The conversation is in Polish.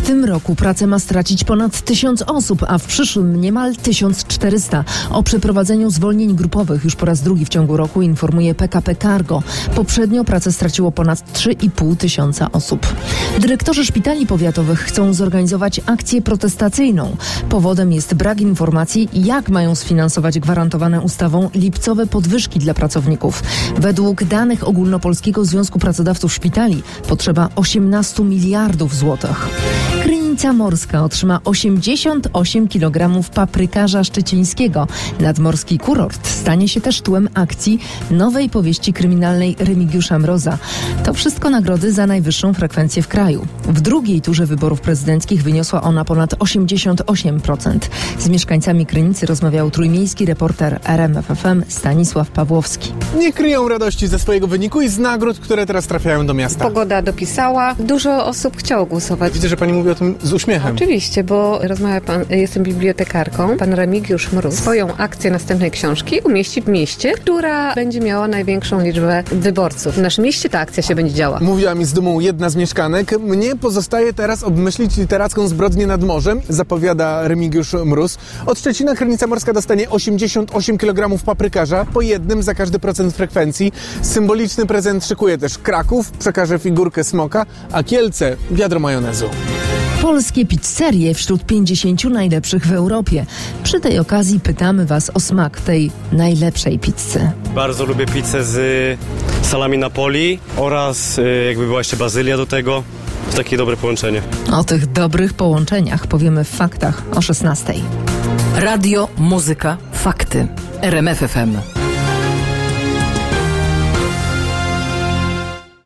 tym roku pracę ma stracić ponad 1000 osób, a w przyszłym niemal 1400. O przeprowadzeniu zwolnień grupowych już po raz drugi w ciągu roku informuje PKP Cargo. Poprzednio pracę straciło ponad 3500 osób. Dyrektorzy szpitali powiatowych chcą zorganizować akcję protestacyjną. Powodem jest brak informacji, jak mają sfinansować gwarantowane ustawą lipcowe podwyżki dla pracowników. Według danych Ogólnopolskiego Związku Pracodawców Szpitali potrzeba 18 miliardów złotych. Krynica Morska otrzyma 88 kg paprykarza szczecińskiego. Nadmorski kurort stanie się też tłem akcji nowej powieści kryminalnej Remigiusza Mroza. To wszystko nagrody za najwyższą frekwencję w kraju. W drugiej turze wyborów prezydenckich wyniosła ona ponad 88%. Z mieszkańcami Krynicy rozmawiał trójmiejski reporter RMF FM Stanisław Pawłowski. Nie kryją radości ze swojego wyniku i z nagród, które teraz trafiają do miasta. Pogoda dopisała. Dużo osób chciało głosować. Widzę, że pani mówi o tym z uśmiechem. Oczywiście, bo rozmawia pan, jestem bibliotekarką. Pan Remigiusz Mróz swoją akcję następnej książki umieści w mieście, która będzie miała największą liczbę wyborców. W naszym mieście ta akcja się będzie działa. Mówiła mi z dumą jedna z mieszkanek. Mnie pozostaje teraz obmyślić literacką zbrodnię nad morzem, zapowiada Remigiusz Mróz. Od Szczecina Krynica Morska dostanie 88 kg paprykarza, po jednym za każdy procent frekwencji. Symboliczny prezent szykuje też Kraków, przekaże figurkę smoka, a Kielce wiadro majonezu. Polskie pizzerie wśród 50 najlepszych w Europie. Przy tej okazji pytamy Was o smak tej najlepszej pizzy. Bardzo lubię pizzę z salami Napoli oraz jakby była jeszcze bazylia do tego. To takie dobre połączenie. O tych dobrych połączeniach powiemy w faktach o 16:00. Radio, muzyka, fakty. RMF FM.